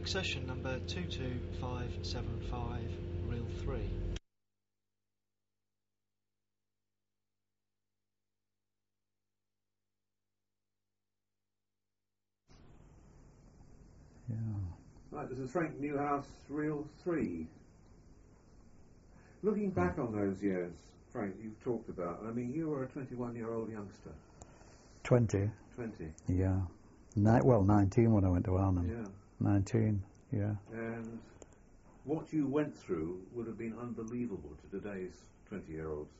Accession number 22575, reel 3. Yeah. Right, this is Frank Newhouse, reel 3. Looking back on those years, Frank, you've talked about, I mean, you were a 21-year-old youngster. 20. 20. Yeah. 19 when I went to Arnhem. Yeah. 19, yeah. And what you went through would have been unbelievable to today's 20-year-olds.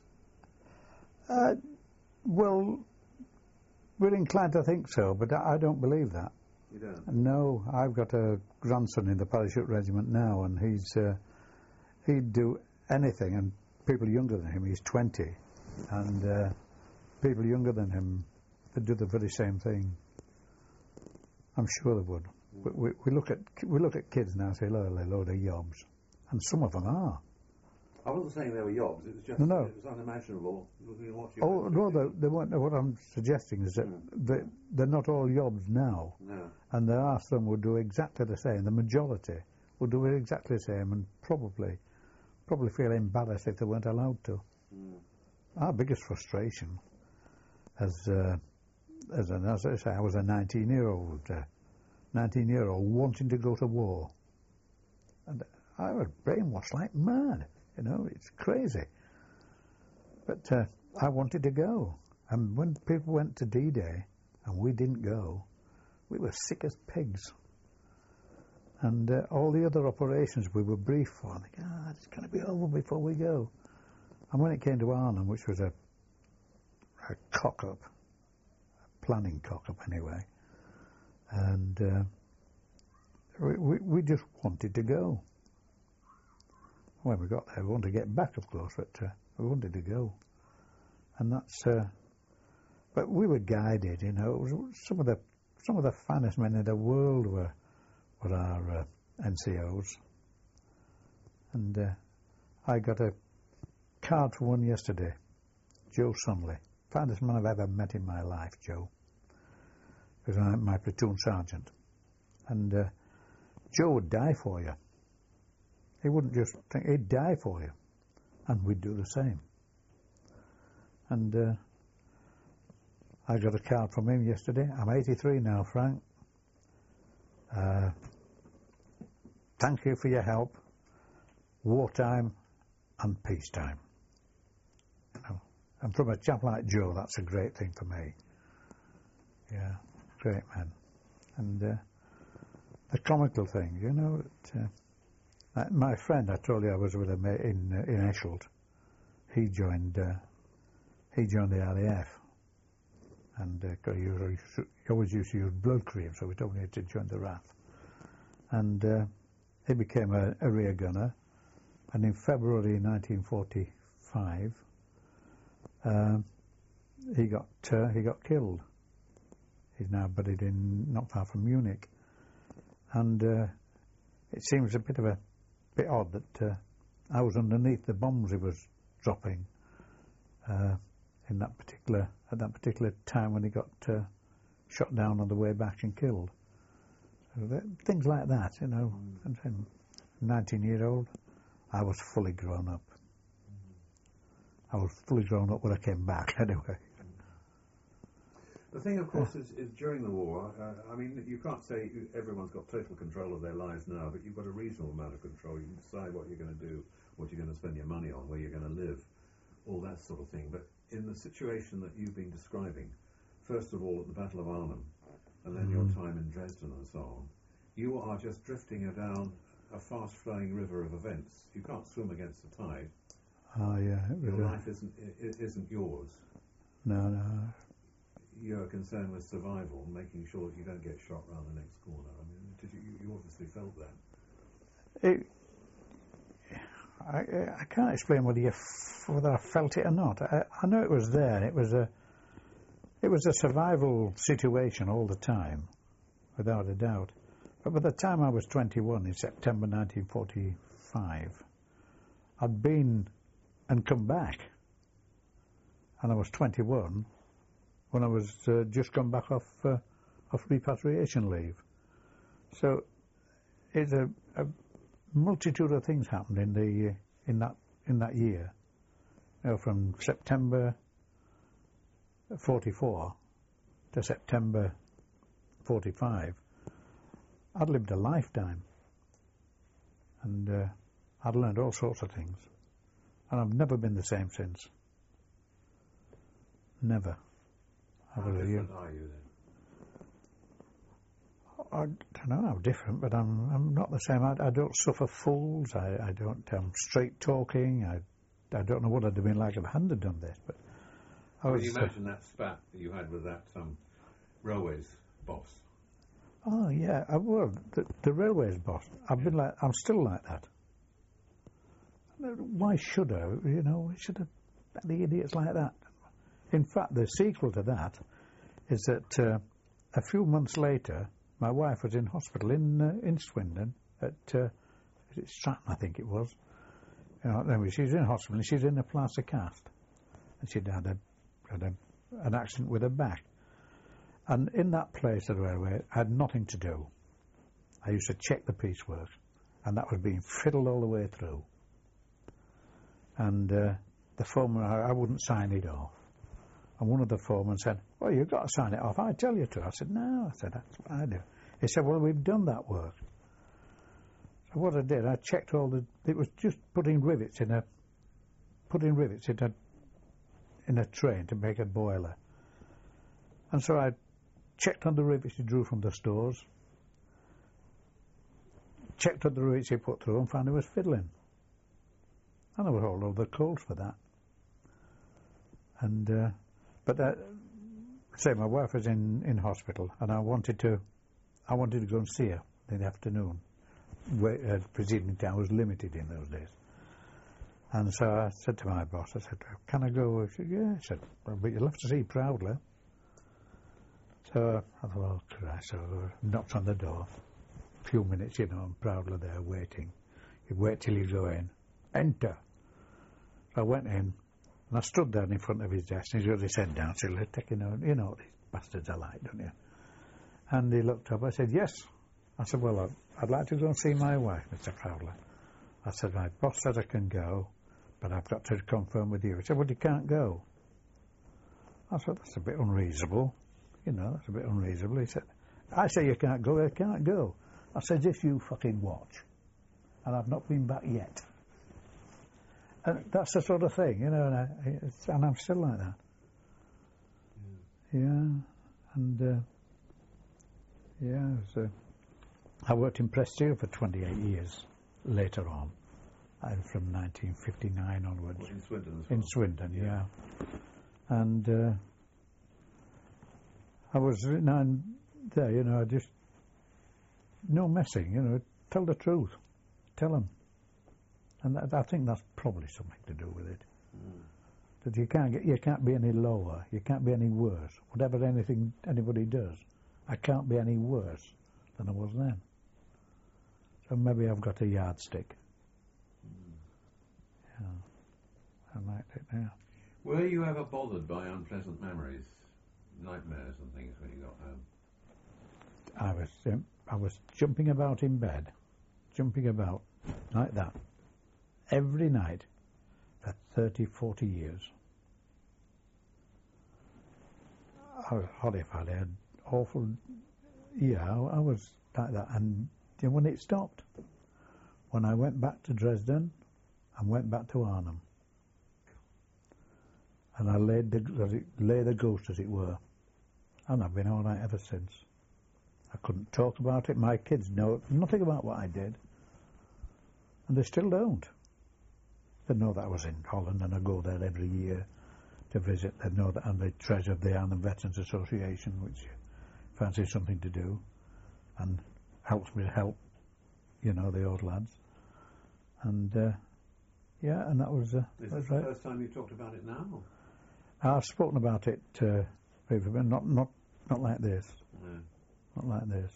Well, we're inclined to think so, but I don't believe that. You don't? No, I've got a grandson in the parachute regiment now, and he'd do anything, and people younger than him, he's 20, and people younger than him, they'd do the very same thing. I'm sure they would. We look at kids now and say, "Look, they're a load of yobs," and some of them are. I wasn't saying they were yobs. It was just No. It was unimaginable. Oh no, they weren't. What I'm suggesting is that they're not all yobs now. No. And there are some who do exactly the same. The majority will do it exactly the same, and probably feel embarrassed if they weren't allowed to. Our biggest frustration, as I say, I was a 19-year-old wanting to go to war, and I was brainwashed like mad. You know, it's crazy. But I wanted to go, and when people went to D-Day and we didn't go, we were sick as pigs. And all the other operations we were briefed for, I think, it's going to be over before we go. And when it came to Arnhem, which was a cock-up, a planning cock-up anyway, and we just wanted to go. When we got there, we wanted to get back, of course, but we wanted to go. And that's... but we were guided, you know. It was some of the finest men in the world were our NCOs. And I got a card for one yesterday. Joe Sunley. Finest man I've ever met in my life, Joe. He was my platoon sergeant. And Joe would die for you. He wouldn't just think, he'd die for you. And we'd do the same. And I got a card from him yesterday. I'm 83 now, Frank. Thank you for your help. Wartime and peacetime. You know? And from a chap like Joe, that's a great thing for me. Yeah, great man. And the comical thing, you know, my friend, I told you I was with him in Eschelt. He joined the RAF, and he always used to use blood cream, so we told him to join the RAF. And he became a rear gunner, and in February 1945, he got killed. He's now buried not far from Munich, and it seems a bit odd that I was underneath the bombs he was dropping at that particular time when he got shot down on the way back and killed. So things like that, you know. And 19-year-old, I was fully grown up. I was fully grown up when I came back, anyway. The thing, of course, is during the war, I mean, you can't say everyone's got total control of their lives now, but you've got a reasonable amount of control. You can decide what you're going to do, what you're going to spend your money on, where you're going to live, all that sort of thing. But in the situation that you've been describing, first of all at the Battle of Arnhem, and then your time in Dresden and so on, you are just drifting down a fast-flowing river of events. You can't swim against the tide. Oh, yeah. Your life isn't yours. No. You're concerned with survival, making sure that you don't get shot round the next corner. I mean, you obviously felt that. I can't explain whether I felt it or not. I know it was there. It was a survival situation all the time, without a doubt. But by the time I was 21 in September 1945, I'd been and come back, and I was 21 when I was just come back off repatriation leave. So it's a multitude of things happened in that year. You know, from September 44 to September 45, I'd lived a lifetime, and I'd learned all sorts of things, and I've never been the same since. Never. How different are you then? I don't know how different, but I'm not the same. I don't suffer fools. I don't. I'm straight talking. I don't know what I'd have been like if I hadn't done this. But you imagine that spat that you had with that railways boss. Oh yeah, well, the railways boss. I'm still like that. Why should I? You know, we should have the idiots like that. In fact, the sequel to that is that a few months later, my wife was in hospital in Swindon at is it Stratton, I think it was. You know, anyway, she was in hospital and she was in a plaster cast, and she'd had an accident with her back. And in that place at the railway, I had nothing to do. I used to check the piecework, and that was being fiddled all the way through. And the foreman, I wouldn't sign it off. And one of the foremen said, "Well, you've got to sign it off. I tell you to." I said, "No." I said, "That's what I do." He said, "Well, we've done that work." So what I did, I checked all it was just putting rivets in a train to make a boiler. And so I checked on the rivets he drew from the stores, checked on the rivets he put through, and found he was fiddling. And I was all over the coals for that. And say my wife was in hospital, and I wanted to go and see her in the afternoon. Proceeding time was limited in those days. And so I said to my boss, I said, "Can I go?" She said, "Yeah." I said, "Well, but you'll have to see Proudly." So I thought, "Oh, Christ." So I knocked on the door. A few minutes, you know, and Proudly there waiting. You wait till you go in. "Enter." So I went in, and I stood there in front of his desk, and he's got his head down, still taking you know what these bastards are like, don't you? And he looked up. I said, "Yes." I said, "Well, I'd like to go and see my wife, Mr. Proudly." I said, "My boss said I can go, but I've got to confirm with you." He said, "Well, you can't go." I said, "That's a bit unreasonable. You know, that's a bit unreasonable." He said, "I say you can't go, I can't go." I said, "If you fucking watch." And I've not been back yet. And that's the sort of thing, you know, and I'm still like that. Yeah, and I worked in Press Steel for 28 years later on, from 1959 onwards. In Swindon as well? In Swindon, yeah. And I was now and there, you know, I just, no messing, you know, tell the truth, tell them. And I think that's probably something to do with it. That you can't be any lower, you can't be any worse. Whatever anybody does, I can't be any worse than I was then. So maybe I've got a yardstick. Yeah, I like it now. Were you ever bothered by unpleasant memories, nightmares and things when you got home? I was jumping about in bed, jumping about like that, every night for 30, 40 years. I was horrified. I had awful... Yeah, I was like that. And when it stopped, when I went back to Dresden and went back to Arnhem, and I lay the ghost, as it were, and I've been all right ever since. I couldn't talk about it. My kids know nothing about what I did, and they still don't. They know that I was in Holland, and I go there every year to visit. They know that I'm the treasurer of the Arnhem Veterans Association, which fancies something to do, and helps me to help, you know, the old lads. And yeah, and that was. Is this the first time you've talked about it now? I've spoken about it, not like this. Yeah. Not like this.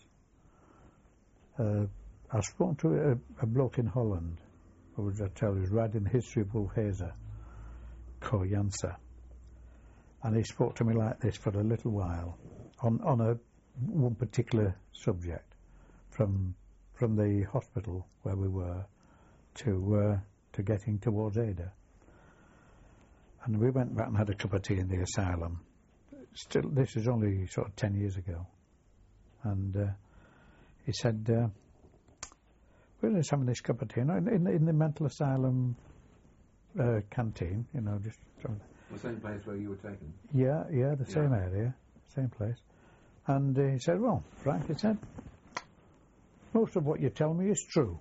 I've spoken to a bloke in Holland, who I tell you, was writing the history of Wolfhazer, Ko Jansa. And he spoke to me like this for a little while, on one particular subject, from from the hospital where we were to getting towards Ada. And we went back and had a cup of tea in the asylum. Still, this is only sort of 10 years ago. And he said, we're just having this cup of tea, in the mental asylum canteen, just... The same place where you were taken? Yeah, the same area, same place. And he said, well, Frank, he said, most of what you tell me is true.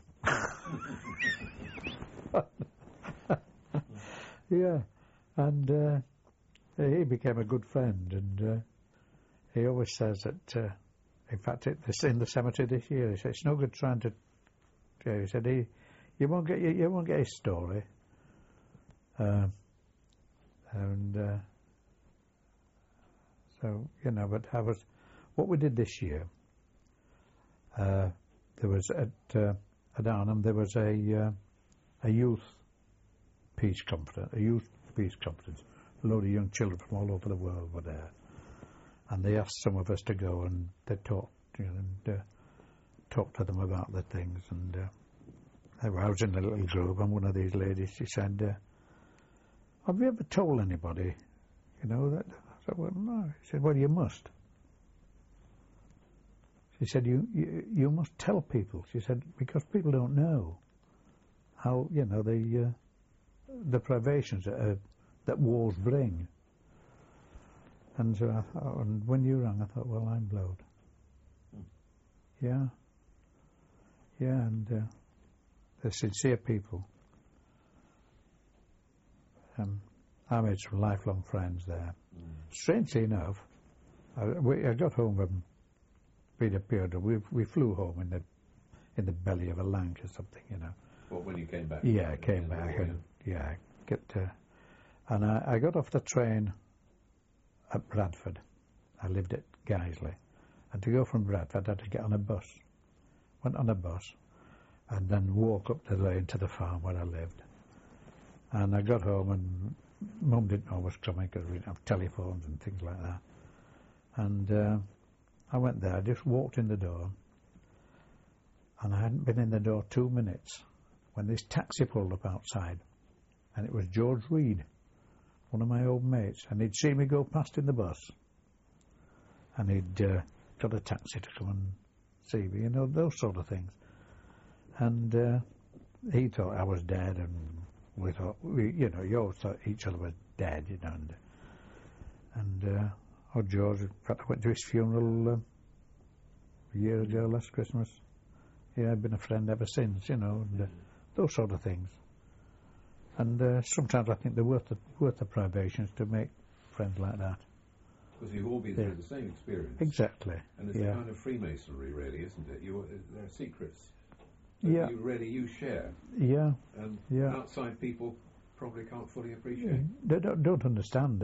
Yeah, and he became a good friend, and he always says that, in fact, in the cemetery this year, he said, it's no good trying to, he said, you won't get his story. So, but what we did this year, there was at Arnhem, there was a youth peace conference, A load of young children from all over the world were there, and they asked some of us to go, and they talked, talked to them about the things, and I was in a little group, and one of these ladies, she said, have you ever told anybody, that? I said, well, no. She said, well, you must. She said, you must tell people. She said, because people don't know how, the privations that wars bring. And so and when you rang, I thought, well, I'm blowed. Yeah, and they're sincere people. I made some lifelong friends there. Strangely enough, I got home from Peter Peter. We flew home in the belly of a Lanc or something, Well, when you came back? Yeah, I came back, and I got off the train at Bradford. I lived at Guiseley, and to go from Bradford, I had to get on a bus. Went on a bus, and then walk up the lane to the farm where I lived. And I got home, and Mum didn't know I was coming because we didn't have telephones and things like that. And I went there, I just walked in the door, and I hadn't been in the door 2 minutes when this taxi pulled up outside, and it was George Reed, one of my old mates, and he'd seen me go past in the bus, and he'd got a taxi to come and see me, those sort of things. And he thought I was dead, and we thought, you always thought each other was dead, and George, in fact, I went to his funeral a year ago, last Christmas. Yeah, I've been a friend ever since, and those sort of things. And sometimes I think they're worth the privations to make friends like that. Because you've all been through the same experience. Exactly. And it's a kind of Freemasonry, really, isn't it? There are secrets that you share. Yeah. And outside people probably can't fully appreciate. They don't understand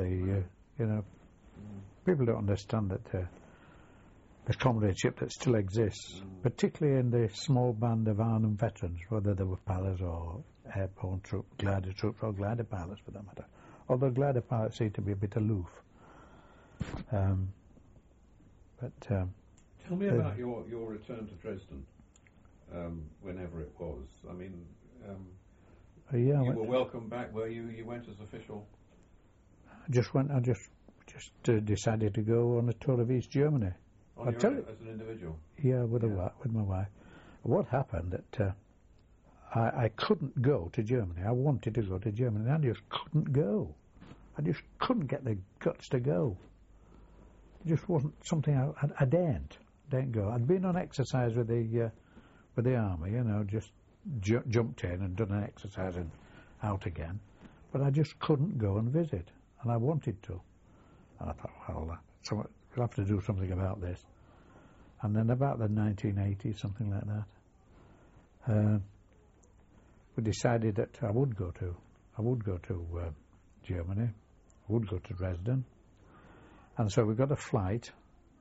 people don't understand that the comradeship that still exists, particularly in the small band of Arnhem veterans, whether they were paras or airborne troops, glider troops, or glider pilots for that matter. Although glider pilots seem to be a bit aloof. Tell me about your return to Dresden, whenever it was. I mean, you were welcome back, were you? You went as official? I just decided to go on a tour of East Germany. As an individual? Yeah, with my wife. What happened that I couldn't go to Germany. I wanted to go to Germany, and I just couldn't go. I just couldn't get the guts to go. It just wasn't something I daren't go. I'd been on exercise with the army, just jumped in and done an exercise and out again, but I just couldn't go and visit, and I wanted to. And I thought, well, we'll have to do something about this. And then about the 1980s, something like that, we decided that I would go to Germany. I would go to Dresden. And so we got a flight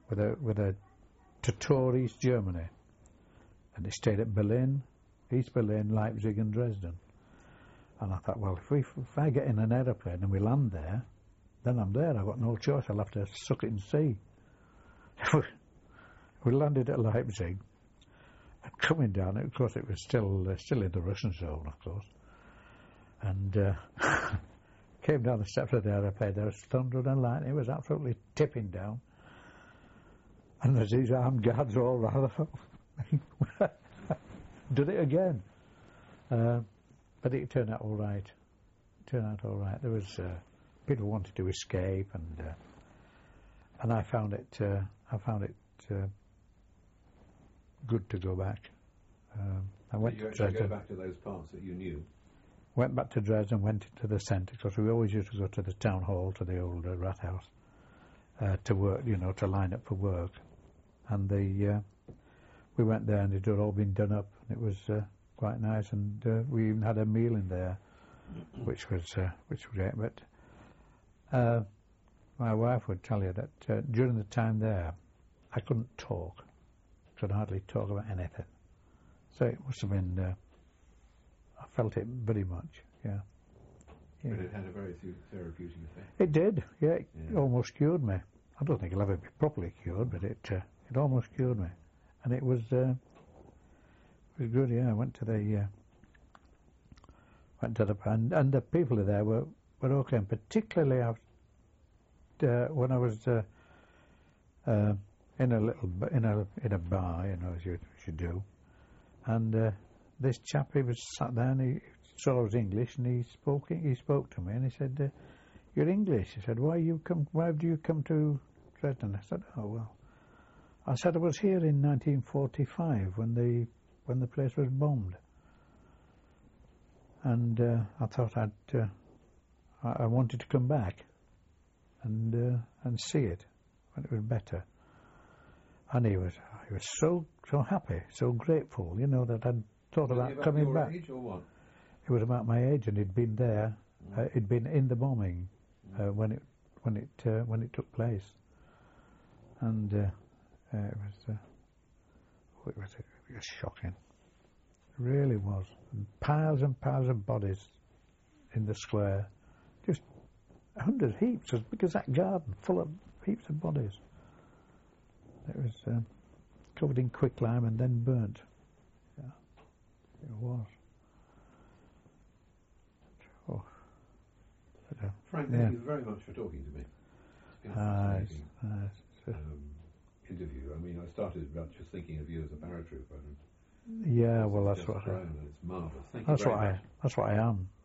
to tour East Germany. And they stayed at Berlin, East Berlin, Leipzig and Dresden. And I thought, well, if I get in an aeroplane and we land there, then I'm there. I've got no choice. I'll have to suck it and see. We landed at Leipzig. coming down, of course, it was still in the Russian zone, of course, and came down the steps of the aeroplane. There was thunder and lightning. It was absolutely tipping down, and there's these armed guards all round. Did it again, but it turned out all right. There was people wanted to escape, and I found it good to go back. I went you to Dresden. go back to those parts that you knew. Went back to Dresden, went into the centre, because we always used to go to the town hall, to the old rat house, to work, to line up for work. And we went there, and it had all been done up, and it was quite nice. And we even had a meal in there, which was great. But my wife would tell you that during the time there, I couldn't talk. Could hardly talk about anything. So it must have been. I felt it very much. Yeah. But it had a very therapeutic effect. It did. Yeah. It almost cured me. I don't think it'll ever be properly cured, but it almost cured me, and it was good. Yeah. I went to the and the people there were okay, and particularly when I was in a bar, as you should do, and this chap, he was sat there and he saw I was English, and he spoke to me, and he said, "You're English." He said, "Why do you come to Dresden?" I said, "Oh well," I said, "I was here in 1945 when the place was bombed, and I thought I wanted to come back and see it when it was better." And he was so happy, so grateful, that I'd thought about coming back. Age or what? He was about my age, and he'd been there. He'd been in the bombing when it took place, and it was shocking. It really was. And piles of bodies in the square, just hundreds, heaps, as big as that garden, full of heaps of bodies. It was covered in quicklime and then burnt. Yeah, it was. Oh. But, Frank, thank you very much for talking to me. It's been a fascinating interview. I mean, I started about just thinking of you as a paratrooper. Yeah, well, that's what it's marvellous. Thank you very much. That's what I am.